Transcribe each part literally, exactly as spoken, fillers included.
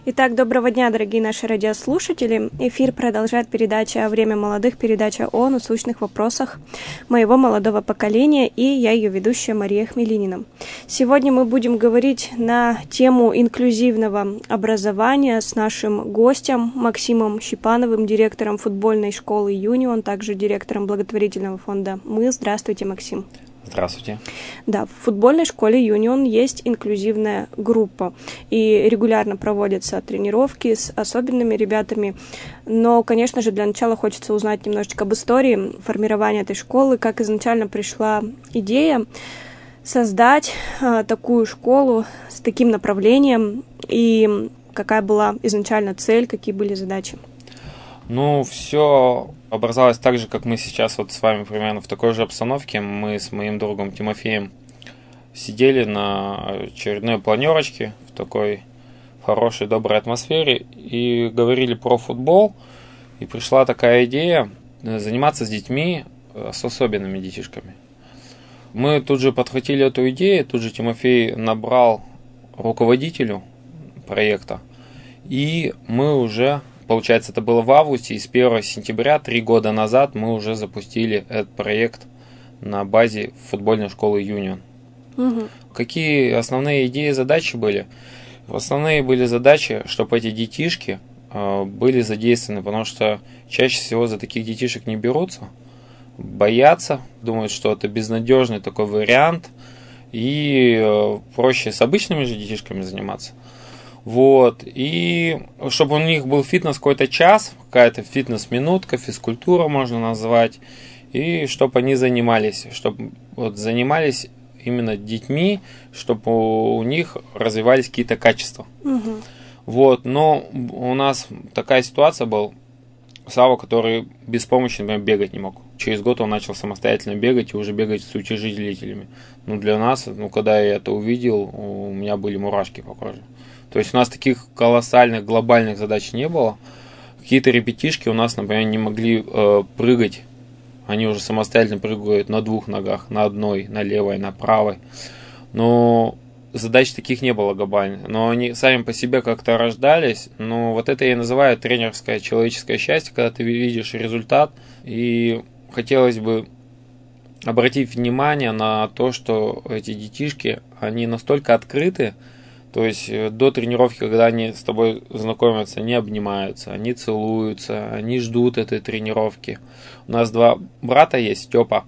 Итак, доброго дня, дорогие наши радиослушатели. Эфир продолжает передача «Время молодых», передача о насущных вопросах моего молодого поколения, и я ее ведущая Мария Хмелинина. Сегодня мы будем говорить на тему инклюзивного образования с нашим гостем Максимом Щипановым, директором футбольной школы «Юнион», также директором благотворительного фонда «Мы». Здравствуйте, Максим. Здравствуйте. Да, в футбольной школе «Юнион» есть инклюзивная группа, и регулярно проводятся тренировки с особенными ребятами. Но, конечно же, для начала хочется узнать немножечко об истории формирования этой школы, как изначально пришла идея создать а, такую школу с таким направлением, и какая была изначально цель, какие были задачи. Ну, все образовалось так же, как мы сейчас вот с вами примерно в такой же обстановке. Мы с моим другом Тимофеем сидели на очередной планерочке в такой хорошей, доброй атмосфере и говорили про футбол. И пришла такая идея заниматься с детьми, с особенными детишками. Мы тут же подхватили эту идею, тут же Тимофей набрал руководителю проекта, и мы уже... Получается, это было в августе, и с первого сентября, три года назад, мы уже запустили этот проект на базе футбольной школы «Юнион». Угу. Какие основные идеи и задачи были? Основные были задачи, чтобы эти детишки э, были задействованы, потому что чаще всего за таких детишек не берутся, боятся, думают, что это безнадежный такой вариант, и э, проще с обычными же детишками заниматься. Вот, и чтобы у них был фитнес какой-то час, какая-то фитнес-минутка, физкультура можно назвать, и чтобы они занимались, чтобы вот занимались именно детьми, чтобы у них развивались какие-то качества. Угу. Вот, но у нас такая ситуация была, Сава, который без помощи, например, бегать не мог. Через год он начал самостоятельно бегать и уже бегать с утяжелителями. Ну, для нас, ну, когда я это увидел, у меня были мурашки по коже. То есть у нас таких колоссальных, глобальных задач не было. Какие-то ребятишки у нас, например, не могли э, прыгать. Они уже самостоятельно прыгают на двух ногах, на одной, на левой, на правой. Но задач таких не было глобальных. Но они сами по себе как-то рождались. Но вот это я и называю тренерское человеческое счастье, когда ты видишь результат. И хотелось бы обратить внимание на то, что эти детишки, они настолько открыты. То есть до тренировки, когда они с тобой знакомятся, они обнимаются, они целуются, они ждут этой тренировки. У нас два брата есть, Степа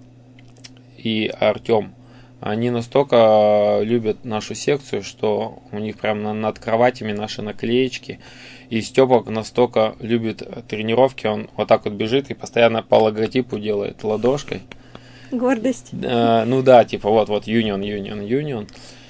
и Артем. Они настолько любят нашу секцию, что у них прямо над кроватями наши наклеечки. И Степа настолько любит тренировки, он вот так вот бежит и постоянно по логотипу делает ладошкой. Гордость. Э, ну да, типа вот-вот, Юнион, Юнион, Юнион.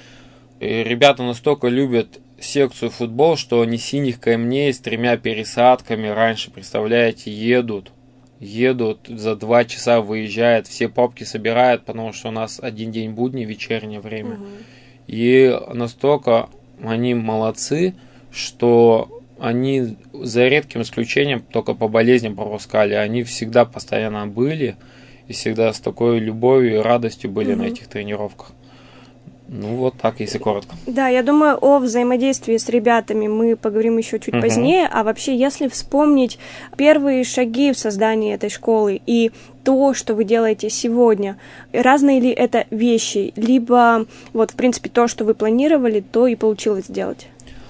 И ребята настолько любят секцию футбол, что они синих камней с тремя пересадками раньше, представляете, едут. Едут, за два часа выезжают, все папки собирают, потому что у нас один день будни, вечернее время. Угу. И настолько они молодцы, что они за редким исключением только по болезням пропускали. Они всегда постоянно были и всегда с такой любовью и радостью были угу. на этих тренировках. Ну, вот так, если коротко. Да, я думаю, о взаимодействии с ребятами мы поговорим еще чуть uh-huh. позднее. А вообще, если вспомнить первые шаги в создании этой школы и то, что вы делаете сегодня, разные ли это вещи? Либо, вот, в принципе, то, что вы планировали, то и получилось сделать?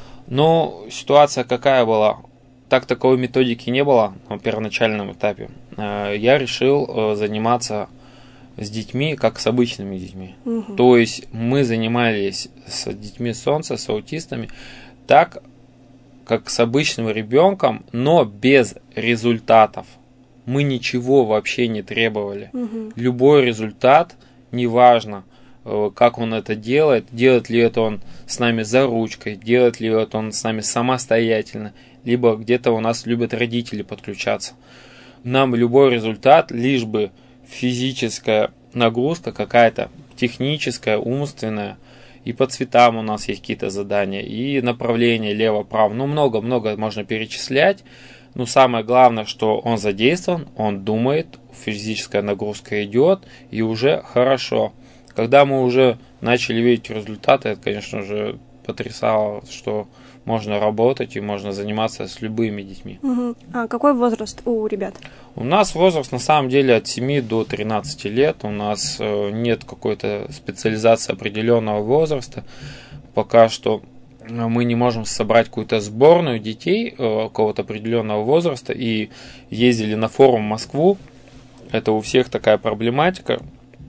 Ну, ситуация какая была? Так таковой методики не было на первоначальном этапе. Я решил заниматься с детьми, как с обычными детьми. Угу. То есть мы занимались с детьми солнца, с аутистами, так, как с обычным ребенком, но без результатов. Мы ничего вообще не требовали. Угу. Любой результат, неважно, как он это делает, делает ли это он с нами за ручкой, делает ли это он с нами самостоятельно, либо где-то у нас любят родители подключаться. Нам любой результат, лишь бы физическая нагрузка какая-то, техническая, умственная, и по цветам у нас есть какие-то задания, и направление лево-право, ну много-много можно перечислять, но самое главное, что он задействован, он думает, физическая нагрузка идет, и уже хорошо. Когда мы уже начали видеть результаты, это, конечно же, потрясало, что можно работать и можно заниматься с любыми детьми. Угу. А какой возраст у ребят? У нас возраст на самом деле от семи до тринадцати лет. У нас нет какой-то специализации определенного возраста. Пока что мы не можем собрать какую-то сборную детей какого-то определенного возраста. И ездили на форум в Москву. Это у всех такая проблематика.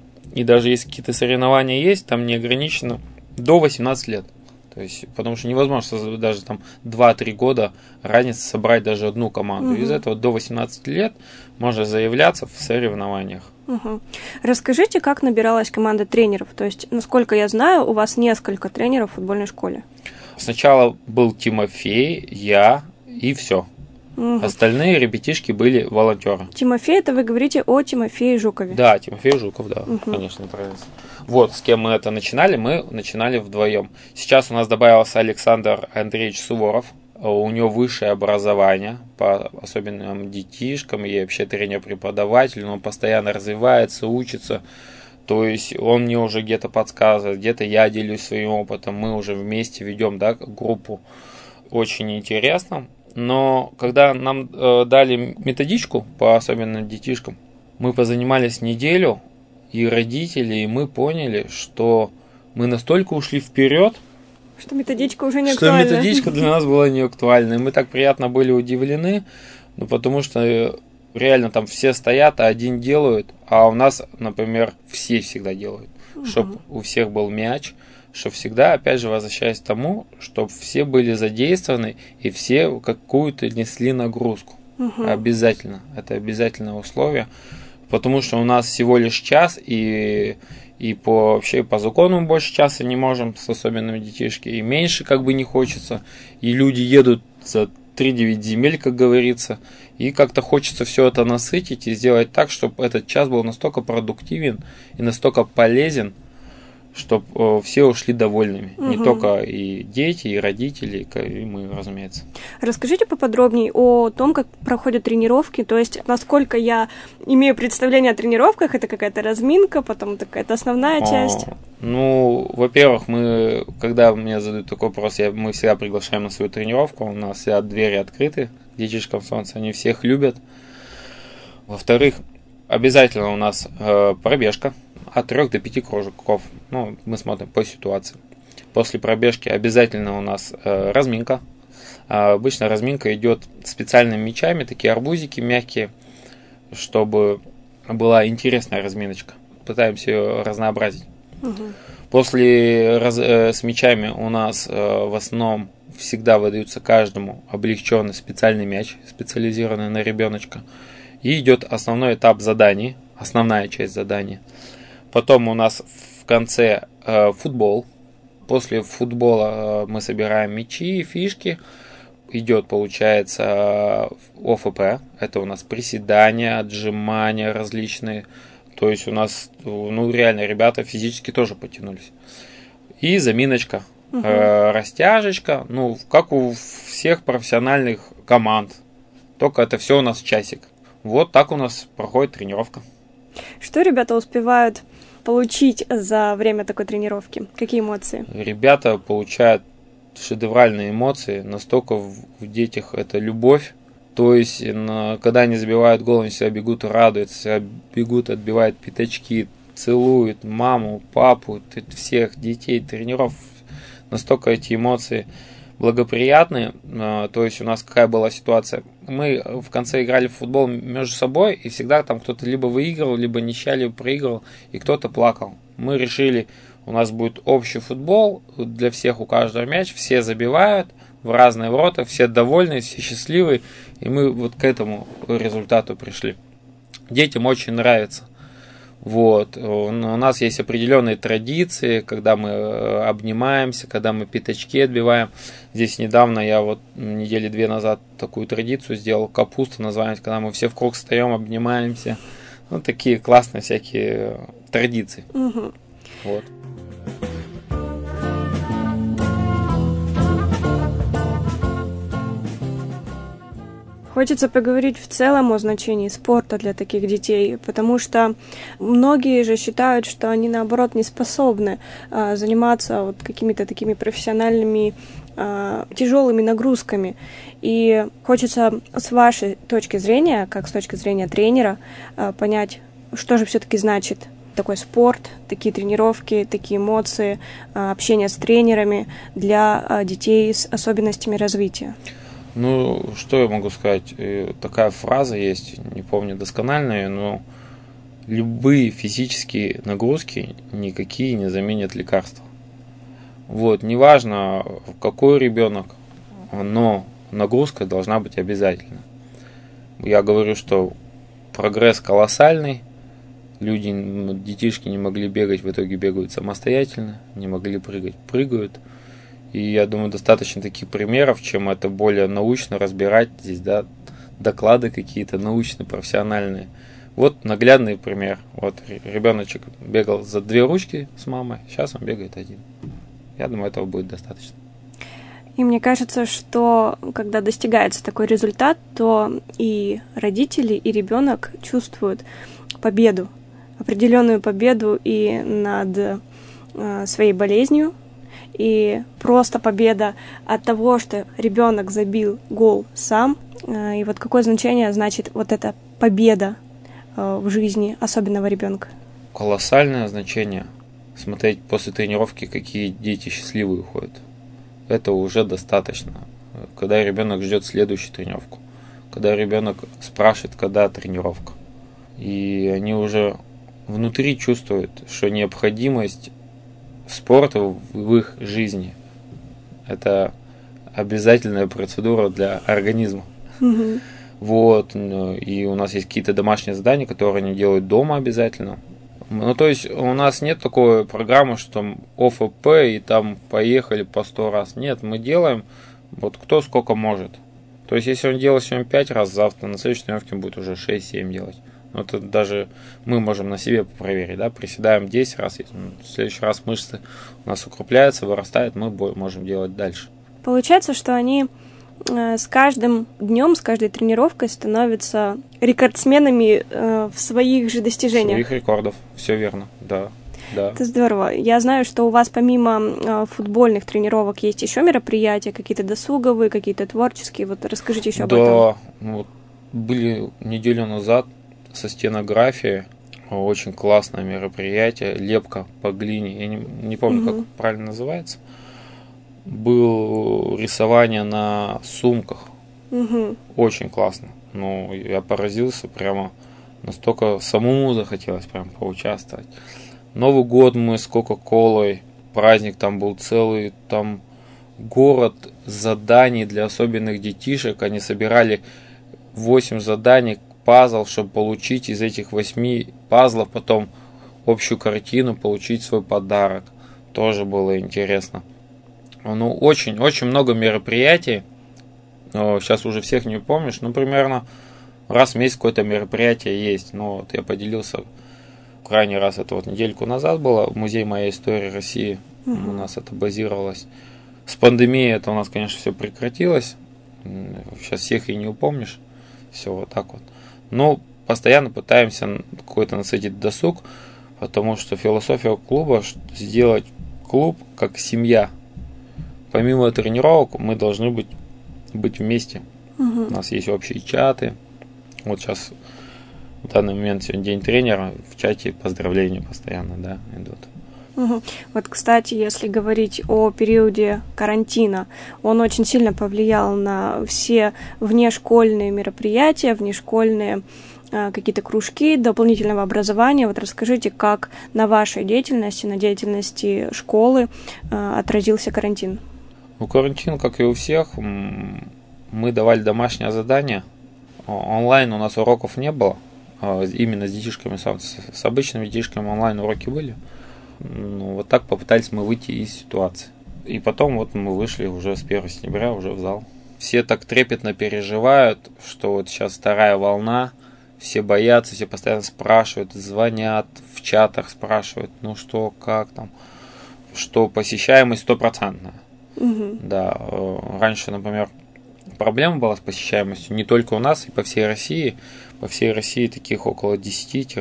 И даже если какие-то соревнования есть, там не ограничено до восемнадцати лет. То есть, потому что невозможно даже там два-три года разницы собрать даже одну команду. Угу. Из этого до восемнадцати лет можно заявляться в соревнованиях. Угу. Расскажите, как набиралась команда тренеров? То есть, насколько я знаю, у вас несколько тренеров в футбольной школе. Сначала был Тимофей, я и все. Угу. Остальные ребятишки были волонтеры. Тимофей, это вы говорите о Тимофее Жукове? Да, Тимофей Жуков, да, угу. конечно, правильно. Вот, с кем мы это начинали, мы начинали вдвоем. Сейчас у нас добавился Александр Андреевич Суворов. У него высшее образование по особенным детишкам, и вообще тренер-преподаватель, он постоянно развивается, учится. То есть он мне уже где-то подсказывает, где-то я делюсь своим опытом, мы уже вместе ведем, да, группу. Очень интересно. Но когда нам э, дали методичку по особенным детишкам, мы позанимались неделю, и родители, и мы поняли, что мы настолько ушли вперед, что методичка уже не актуальна. Что методичка для нас была не актуальна. И мы так приятно были удивлены, ну, потому что реально там все стоят, а один делают, а у нас, например, все всегда делают. Угу. Чтобы у всех был мяч, что всегда, опять же, возвращаясь к тому, чтобы все были задействованы и все какую-то несли нагрузку. Угу. Обязательно. Это обязательное условие. Потому что у нас всего лишь час, и, и по, вообще по закону больше часа не можем с особенными детишки, и меньше как бы не хочется, и люди едут за три-девять земель, как говорится, и как-то хочется все это насытить и сделать так, чтобы этот час был настолько продуктивен и настолько полезен, чтобы все ушли довольными. Угу. Не только и дети, и родители, и мы, разумеется. Расскажите поподробнее о том, как проходят тренировки, то есть насколько я имею представление о тренировках, это какая-то разминка, потом какая-то основная часть. О, ну, во-первых, мы, когда мне задают такой вопрос, я, мы всегда приглашаем на свою тренировку, у нас всегда двери открыты, детишкам солнца, они всех любят. Во-вторых, обязательно у нас э, пробежка. От трех до пяти кружков. Ну, мы смотрим по ситуации. После пробежки обязательно у нас э, разминка. А обычно разминка идет специальными мячами, такие арбузики мягкие, чтобы была интересная разминочка. Пытаемся ее разнообразить. Угу. После раз, э, с мячами у нас э, в основном всегда выдаются каждому облегченный специальный мяч, специализированный на ребеночка. И идет основной этап заданий, основная часть задания. Потом у нас в конце э, футбол. После футбола э, мы собираем мячи, фишки. Идет, получается, э, о эф пэ. Это у нас приседания, отжимания различные. То есть у нас, ну, реально, ребята физически тоже потянулись. И заминочка, угу. э, растяжечка. Ну, как у всех профессиональных команд. Только это все у нас в часик. Вот так у нас проходит тренировка. Что ребята успевают получить за время такой тренировки? Какие эмоции? Ребята получают шедевральные эмоции. Настолько в, в детях это любовь. То есть, на, когда они забивают гол, они всегда бегут, радуются, бегут, отбивают пятачки, целуют маму, папу, всех детей, тренеров. Настолько эти эмоции благоприятные. То есть у нас какая была ситуация? Мы в конце играли в футбол между собой, и всегда там кто-то либо выигрывал, либо ничья, либо проигрывал, и кто-то плакал. Мы решили, у нас будет общий футбол, для всех у каждого мяч, все забивают в разные ворота, все довольны, все счастливы, и мы вот к этому результату пришли. Детям очень нравится. Вот. У нас есть определенные традиции, когда мы обнимаемся, когда мы пятачки отбиваем. Здесь недавно я вот недели две назад такую традицию сделал, капуста называется, когда мы все в круг встаем, обнимаемся. Ну, такие классные всякие традиции. Угу. Вот. Хочется поговорить в целом о значении спорта для таких детей, потому что многие же считают, что они, наоборот, не способны а, заниматься вот какими-то такими профессиональными э, тяжелыми нагрузками. И хочется с вашей точки зрения, как с точки зрения тренера, э, понять, что же все-таки значит такой спорт, такие тренировки, такие эмоции, э, общение с тренерами для э, детей с особенностями развития. Ну, что я могу сказать? Такая фраза есть, не помню досконально, но любые физические нагрузки никакие не заменят лекарства. Вот, неважно, какой ребенок, но нагрузка должна быть обязательно. Я говорю, что прогресс колоссальный. Люди, детишки не могли бегать, в итоге бегают самостоятельно, не могли прыгать, прыгают. И я думаю, достаточно таких примеров, чем это более научно разбирать здесь, да, доклады какие-то научно-профессиональные. Вот наглядный пример. Вот ребеночек бегал за две ручки с мамой, сейчас он бегает один. Я думаю, этого будет достаточно. И мне кажется, что когда достигается такой результат, то и родители, и ребенок чувствуют победу, определенную победу и над э, своей болезнью, и просто победа от того, что ребенок забил гол сам. Э, и вот какое значение значит вот эта победа э, в жизни особенного ребенка? Колоссальное значение. Смотреть после тренировки, какие дети счастливые уходят. Это уже достаточно. Когда ребенок ждет следующую тренировку, когда ребенок спрашивает, когда тренировка. И они уже внутри чувствуют, что необходимость спорта в их жизни – это обязательная процедура для организма. Mm-hmm. Вот. И у нас есть какие-то домашние задания, которые они делают дома обязательно. Ну, то есть у нас нет такой программы, что ОФП и там поехали по сто раз. Нет, мы делаем вот кто сколько может. То есть если он делал сегодня пять раз, завтра на следующей тренировке будет уже шесть-семь делать. Ну, это даже мы можем на себе проверить, да, приседаем десять раз, в следующий раз мышцы у нас укрепляются, вырастают, мы можем делать дальше. Получается, что они э, с каждым днем, с каждой тренировкой становятся рекордсменами э, в своих же достижениях. Своих рекордов, все верно, да. Да. Это здорово. Я знаю, что у вас помимо э, футбольных тренировок есть еще мероприятия, какие-то досуговые, какие-то творческие. Вот расскажите еще об да, этом. Да, вот были неделю назад со стенографией, очень классное мероприятие, лепка по глине, я не, не помню, угу. как правильно называется. Было рисование на сумках, угу. очень классно. Ну, я поразился, прямо настолько самому захотелось прям поучаствовать. Новый год мы с Кока-Колой, праздник там был целый, там город заданий для особенных детишек, они собирали восемь заданий, пазл, чтобы получить из этих восьми пазлов потом общую картину, получить свой подарок. Тоже было интересно. Ну, очень-очень много мероприятий. Сейчас уже всех не помнишь, но примерно раз в месяц какое-то мероприятие есть. Ну, вот я поделился, крайний раз это вот недельку назад было, музей моей истории России. Угу. У нас это базировалось. С пандемией это у нас, конечно, все прекратилось. Сейчас всех и не упомнишь. Все вот так вот. Но постоянно пытаемся какой-то насытить досуг, потому что философия клуба сделать клуб как семья. Помимо тренировок мы должны быть, быть вместе. Угу. У нас есть общие чаты. Вот сейчас в данный момент сегодня день тренера, в чате поздравления постоянно, да, идут. Угу. Вот, кстати, если говорить о периоде карантина, он очень сильно повлиял на все внешкольные мероприятия, внешкольные э, какие-то кружки дополнительного образования. Вот расскажите, как на вашей деятельности, на деятельности школы э, отразился карантин? Ну, карантин, как и у всех, мы давали домашнее задание. Онлайн у нас уроков не было, именно с детишками, с обычными детишками онлайн уроки были. Ну, вот так попытались мы выйти из ситуации. И потом вот мы вышли уже с первого сентября уже в зал. Все так трепетно переживают, что вот сейчас вторая волна, все боятся, все постоянно спрашивают, звонят, в чатах спрашивают, ну что, как там, что посещаемость стопроцентная. Угу. Да, раньше, например, проблема была с посещаемостью не только у нас, и по всей России. По всей России таких около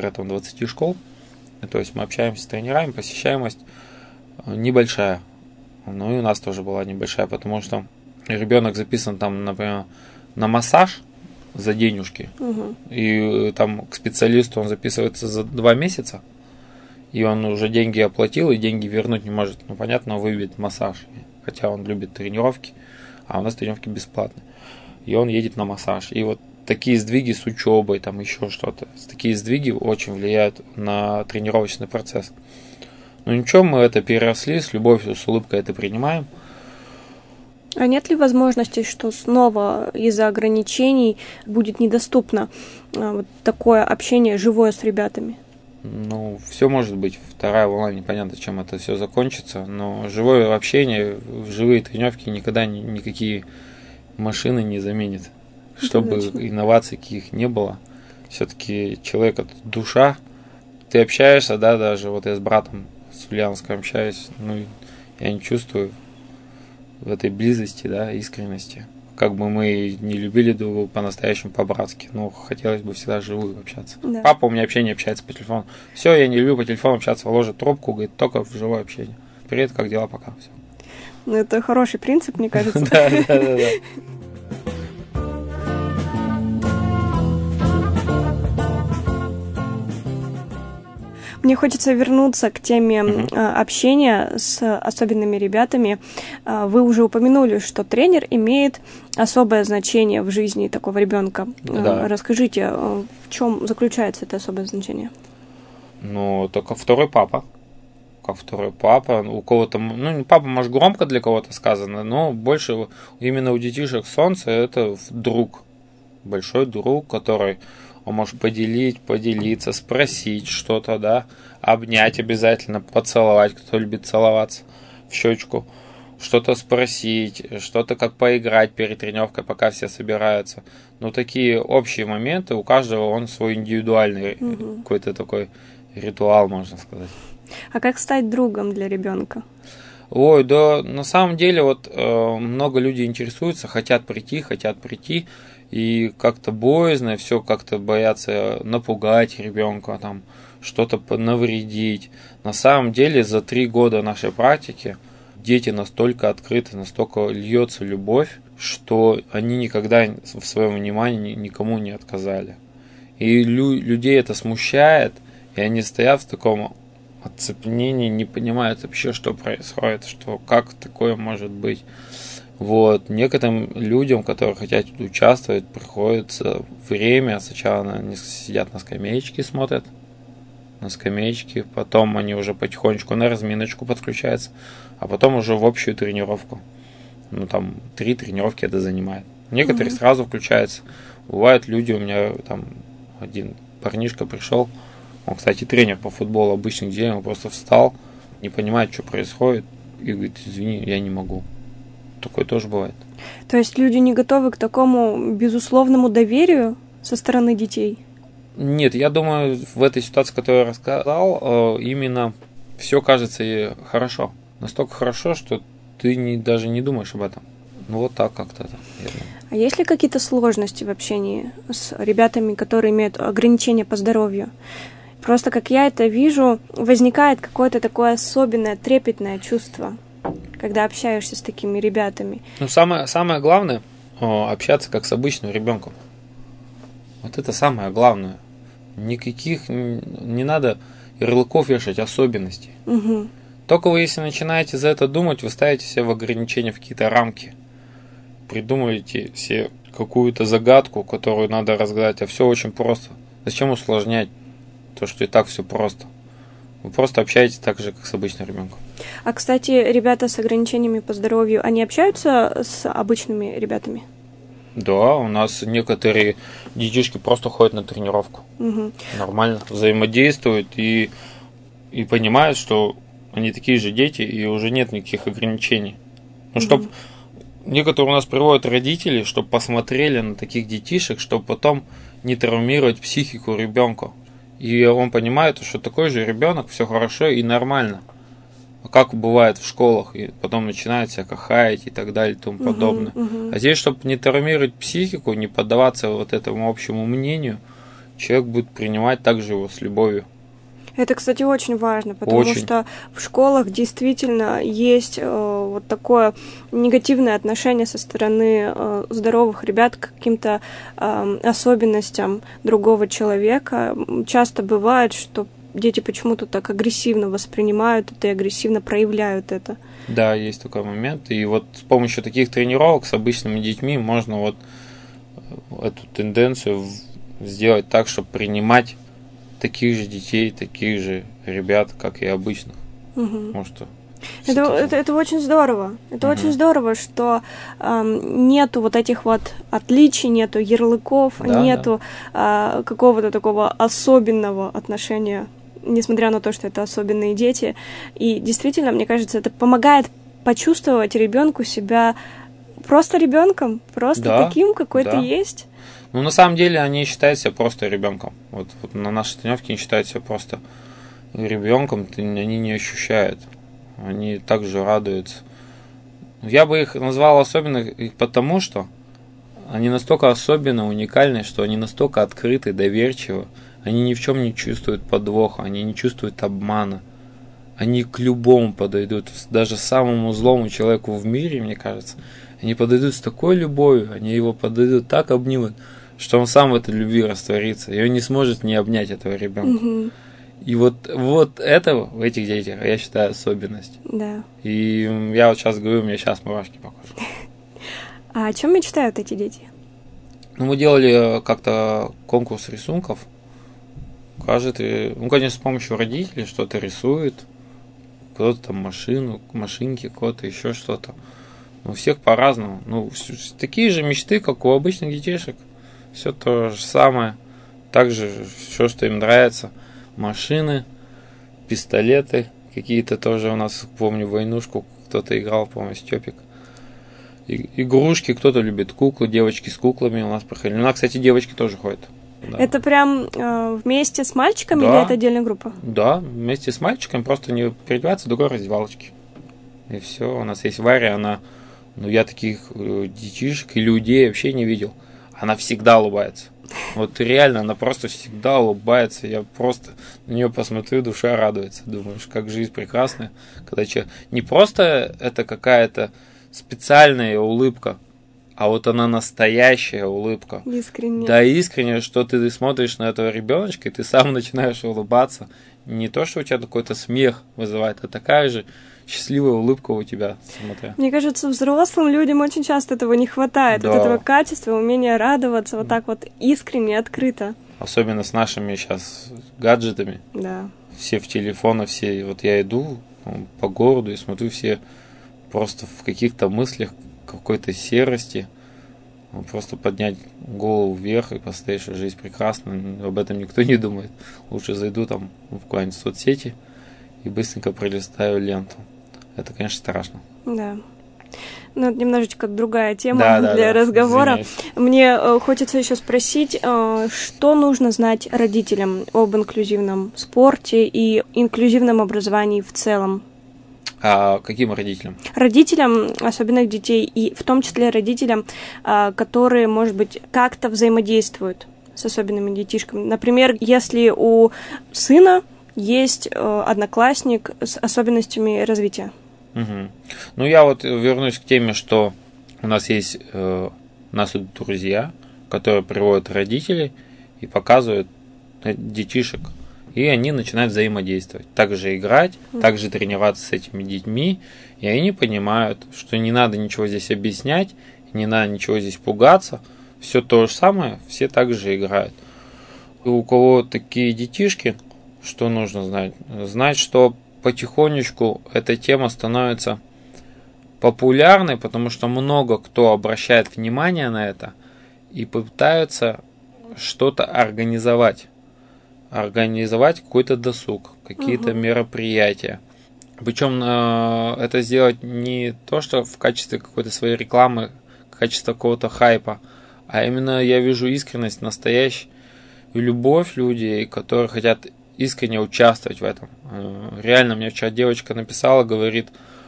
десяти-двадцати школ. То есть мы общаемся с тренерами, посещаемость небольшая. Ну и у нас тоже была небольшая, потому что ребенок записан там, например, на массаж за денежки, Угу. и там к специалисту он записывается за два месяца, и он уже деньги оплатил, и деньги вернуть не может. Ну, понятно, он выбьет массаж, хотя он любит тренировки, а у нас тренировки бесплатные. И он едет на массаж. И вот такие сдвиги с учебой, там еще что-то, такие сдвиги очень влияют на тренировочный процесс. Ну ничего, мы это переросли, с любовью, с улыбкой это принимаем. А нет ли возможности, что снова из-за ограничений будет недоступно а, вот такое общение живое с ребятами? Ну, все может быть. Вторая волна, непонятно, чем это все закончится. Но живое общение, живые тренировки никогда ни, никакие машины не заменят. Чтобы инноваций каких не было. Все-таки человек это душа. Ты общаешься, да, даже вот я с братом с Ульяновском общаюсь, ну, я не чувствую в этой близости, да, искренности. Как бы мы не любили друг друга по-настоящему, по-братски, но хотелось бы всегда живую общаться. Да. Папа у меня вообще не общается по телефону. Все, я не люблю по телефону общаться, ложит трубку, говорит, только в живое общение. Привет, как дела, пока, все. Ну, это хороший принцип, мне кажется. Да, да, да, да. Мне хочется вернуться к теме uh-huh. общения с особенными ребятами. Вы уже упомянули, что тренер имеет особое значение в жизни такого ребенка. Да. Расскажите, в чем заключается это особое значение? Ну, только второй папа. Как второй папа. У кого-то, ну, папа, может, громко для кого-то сказано, но больше именно у детишек солнце это друг. Большой друг, который он может поделить, поделиться, спросить что-то, да, обнять обязательно, поцеловать, кто любит целоваться в щечку, что-то спросить, что-то как поиграть перед тренировкой, пока все собираются. Ну, такие общие моменты, у каждого он свой индивидуальный угу. какой-то такой ритуал, можно сказать. А как стать другом для ребенка? Ой, да, на самом деле вот э, много людей интересуются, хотят прийти, хотят прийти, и как-то боязно, все как-то боятся напугать ребенка, там что-то навредить. На самом деле за три года нашей практики дети настолько открыты, настолько льется любовь, что они никогда в своем внимании никому не отказали. И лю- людей это смущает, и они стоят в таком оцепенении, не понимают вообще, что происходит, что как такое может быть. Вот. Некоторым людям, которые хотят участвовать, приходится время. Сначала они сидят на скамеечке, смотрят на скамеечке, потом они уже потихонечку на разминочку подключаются, а потом уже в общую тренировку. Ну, там, три тренировки это занимает. Некоторые mm-hmm. сразу включаются. Бывают люди, у меня там один парнишка пришел, он, кстати, тренер по футболу обычных дней, он просто встал, не понимает, что происходит, и говорит, извини, я не могу. Такое тоже бывает. То есть люди не готовы к такому безусловному доверию со стороны детей? Нет, я думаю, в этой ситуации, которую я рассказал, именно все кажется ей хорошо. Настолько хорошо, что ты не, даже не думаешь об этом. Ну вот так как-то. А есть ли какие-то сложности в общении с ребятами, которые имеют ограничения по здоровью? Просто, как я это вижу, возникает какое-то такое особенное, трепетное чувство, когда общаешься с такими ребятами. Ну, самое, самое главное – общаться как с обычным ребенком. Вот это самое главное. Никаких, не надо ярлыков вешать, особенностей. Угу. Только вы, если начинаете за это думать, вы ставите себя в ограничения, в какие-то рамки. Придумываете себе какую-то загадку, которую надо разгадать, а все очень просто. Зачем усложнять то, что и так все просто? Вы просто общаетесь так же, как с обычным ребенком. А, кстати, ребята с ограничениями по здоровью, они общаются с обычными ребятами? Да, у нас некоторые детишки просто ходят на тренировку. Угу. Нормально взаимодействуют и, и понимают, что они такие же дети, и уже нет никаких ограничений. Ну, чтобы угу. некоторые у нас приводят родители, чтобы посмотрели на таких детишек, чтобы потом не травмировать психику ребенка. И он понимает, что такой же ребенок, все хорошо и нормально. Как бывает в школах, и потом начинает себя хаять и так далее и тому подобное. Uh-huh, uh-huh. А здесь, чтобы не травмировать психику, не поддаваться вот этому общему мнению, человек будет принимать также его с любовью. Это, кстати, очень важно, потому очень. что в школах действительно есть э, вот такое негативное отношение со стороны э, здоровых ребят к каким-то э, особенностям другого человека. Часто бывает, что дети почему-то так агрессивно воспринимают это и агрессивно проявляют это. Да, есть такой момент. И вот с помощью таких тренировок с обычными детьми можно вот эту тенденцию сделать так, чтобы принимать таких же детей, таких же ребят, как и обычных. Угу. Может, это, это, это очень здорово. Это угу. очень здорово, что э, нету вот этих вот отличий, нету ярлыков, да, нету да. Э, какого-то такого особенного отношения, несмотря на то, что это особенные дети. И действительно, мне кажется, это помогает почувствовать ребенку себя просто ребенком, просто да, таким, какой да. ты есть. Ну, на самом деле, они считают себя просто ребенком. Вот, вот на нашей тренировке они считают себя просто ребенком, они не ощущают. Они также радуются. Я бы их назвал особенными, потому что они настолько особенно уникальны, что они настолько открыты, доверчивы. Они ни в чем не чувствуют подвоха, они не чувствуют обмана. Они к любому подойдут, даже самому злому человеку в мире, мне кажется. Они подойдут с такой любовью, они его подойдут так обнимут, что он сам в этой любви растворится, и он не сможет не обнять этого ребенка. Угу. И вот, вот это в этих детях, я считаю, особенность. Да. И я вот сейчас говорю, мне сейчас мурашки покажу. А о чем мечтают эти дети? Ну, мы делали как-то конкурс рисунков. Каждый, ну, конечно, с помощью родителей что-то рисует. Кто-то там машину, машинки, кто-то еще что-то. У всех по-разному. Ну, такие же мечты, как у обычных детишек. Все то же самое. Также все, что им нравится. Машины, пистолеты. Какие-то тоже у нас, помню, войнушку кто-то играл, по-моему, Степик. И, игрушки, кто-то любит куклы, девочки с куклами у нас проходили. У нас, кстати, девочки тоже ходят. Да. Это прям э, вместе с мальчиками, да, или это отдельная группа? Да, вместе с мальчиками, просто не переодеваются в другой раздевалочке. И все, у нас есть Варя, она... Ну, я таких э, детишек и людей вообще не видел. Она всегда улыбается. Вот реально, она просто всегда улыбается. Я просто на нее посмотрю, душа радуется. Думаешь, как жизнь прекрасная. Когда человек... Не просто это какая-то специальная улыбка, а вот она настоящая улыбка. Искренне. Да, искренне, что ты смотришь на этого ребеночка, и ты сам начинаешь улыбаться. Не то, что у тебя какой-то смех вызывает, а такая же счастливая улыбка у тебя, смотря. Мне кажется, взрослым людям очень часто этого не хватает. Да. Вот этого качества, умения радоваться вот так вот искренне, открыто. Особенно с нашими сейчас гаджетами. Да. Все в телефонах, все. Вот я иду по городу и смотрю, все просто в каких-то мыслях, какой-то серости. Просто поднять голову вверх и посмотреть, что жизнь прекрасна. Об этом никто не думает. Лучше зайду там в какие-нибудь соцсети и быстренько пролистаю ленту. Это, конечно, страшно. Да. Ну, это немножечко другая тема да, да, для да. разговора. Извиняюсь. Мне э, хочется еще спросить, э, что нужно знать родителям об инклюзивном спорте и инклюзивном образовании в целом? А каким родителям? Родителям особенных детей, и в том числе родителям, э, которые, может быть, как-то взаимодействуют с особенными детишками. Например, если у сына есть э, одноклассник с особенностями развития. Угу. Ну, я вот вернусь к теме, что у нас есть э, у нас тут друзья, которые приводят родителей и показывают детишек, и они начинают взаимодействовать, также играть, mm. также тренироваться с этими детьми, и они понимают, что не надо ничего здесь объяснять, не надо ничего здесь пугаться, все то же самое, все также играют. И у кого такие детишки, что нужно знать? Знать, что потихонечку эта тема становится популярной, потому что много кто обращает внимание на это и пытаются что-то организовать. Организовать какой-то досуг, какие-то угу. мероприятия. Причем э, это сделать не то, что в качестве какой-то своей рекламы, в качестве какого-то хайпа, а именно я вижу искренность, настоящую любовь людей, которые хотят искренне участвовать в этом. Реально, мне вчера девочка написала, говорит,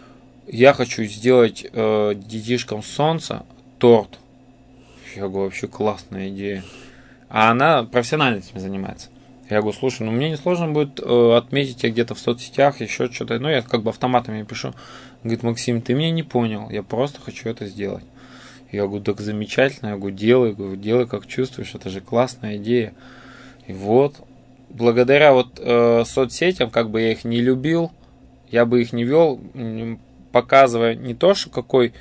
я хочу сделать э, детишкам солнца торт. Я говорю, вообще классная идея. А она профессионально этим занимается. Я говорю, слушай, ну мне не сложно будет э, отметить тебя где-то в соцсетях, еще что-то. Ну, я как бы автоматами пишу. Он говорит, Максим, ты меня не понял, я просто хочу это сделать. Я говорю, так замечательно, я говорю, делай, я говорю, делай как чувствуешь, это же классная идея. И вот, благодаря вот э, соцсетям, как бы я их не любил, я бы их не вел, показывая не то, что какой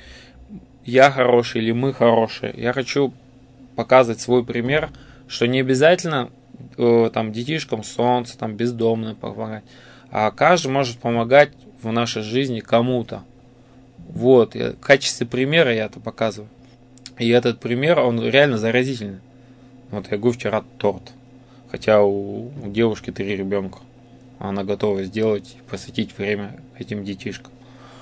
я хороший или мы хорошие. Я хочу показывать свой пример, что не обязательно э, там детишкам солнце, там бездомным помогать, а каждый может помогать в нашей жизни кому-то. Вот, я, в качестве примера я это показываю. И этот пример, он реально заразительный. Вот я говорю, вчера торт. Хотя у, у девушки три ребенка. Она готова сделать и посвятить время этим детишкам.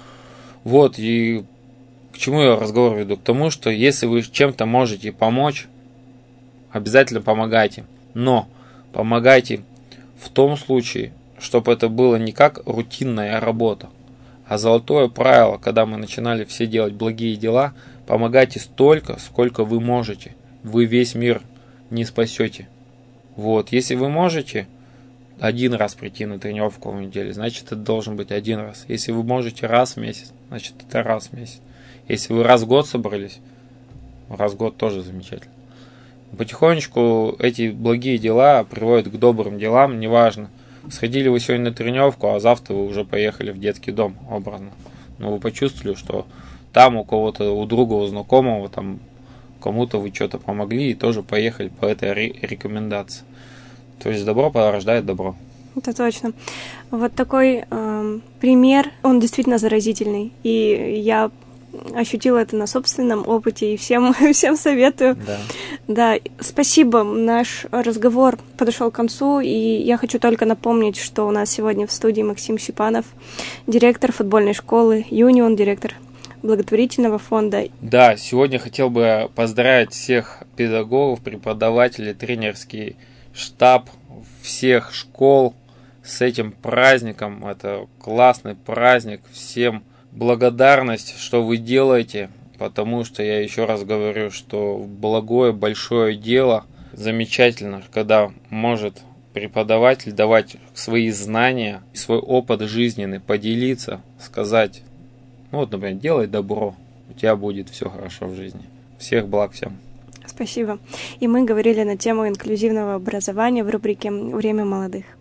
Вот, и к чему я разговор веду? К тому, что если вы чем-то можете помочь, обязательно помогайте. Но помогайте в том случае, чтобы это было не как рутинная работа, а золотое правило, когда мы начинали все делать благие дела, помогайте столько, сколько вы можете. Вы весь мир не спасете. Вот, если вы можете один раз прийти на тренировку в неделю, значит, это должен быть один раз. Если вы можете раз в месяц, значит, это раз в месяц. Если вы раз в год собрались, раз в год тоже замечательно. Потихонечку эти благие дела приводят к добрым делам, неважно. Сходили вы сегодня на тренировку, а завтра вы уже поехали в детский дом, образно. Но вы почувствовали, что там у кого-то, у друга, у знакомого, там кому-то вы что-то помогли и тоже поехали по этой рекомендации. То есть добро порождает добро. Это точно. Вот такой э, пример, он действительно заразительный. И я ощутила это на собственном опыте и всем, всем советую. Да. Да, спасибо. Наш разговор подошел к концу, и я хочу только напомнить, что у нас сегодня в студии Максим Щепанов, директор футбольной школы «Юнион», директор благотворительного фонда. Да, сегодня хотел бы поздравить всех педагогов, преподавателей, тренерский штаб всех школ с этим праздником. Это классный праздник. Всем благодарность, что вы делаете, потому что я еще раз говорю, что благое большое дело замечательно, когда может преподаватель давать свои знания, свой опыт жизненный, поделиться, сказать, ну вот, например, делай добро, у тебя будет все хорошо в жизни. Всех благ всем. Спасибо. И мы говорили на тему инклюзивного образования в рубрике «Время молодых».